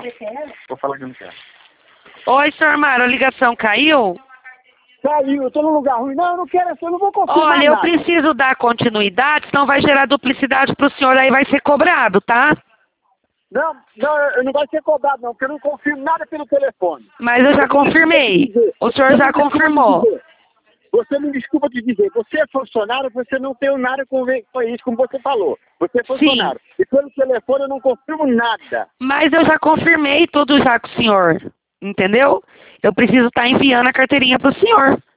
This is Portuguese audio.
Vou falar que não quero. Oi, senhor Mário, a ligação caiu? Caiu, eu tô num lugar ruim. Não, eu não quero, eu não vou confirmar Olha, eu nada. preciso dar continuidade, senão vai gerar duplicidade pro senhor, aí vai ser cobrado, tá? Não, eu não vai ser cobrado não, porque eu não confirmo nada pelo telefone. Mas eu já confirmei. O senhor já confirmou. Você me desculpa te dizer, você é funcionário, você não tem nada com isso, como você falou. Você é funcionário. E pelo telefone eu não confirmo nada. Mas eu já confirmei tudo já com o senhor, entendeu? Eu preciso estar enviando a carteirinha pro senhor.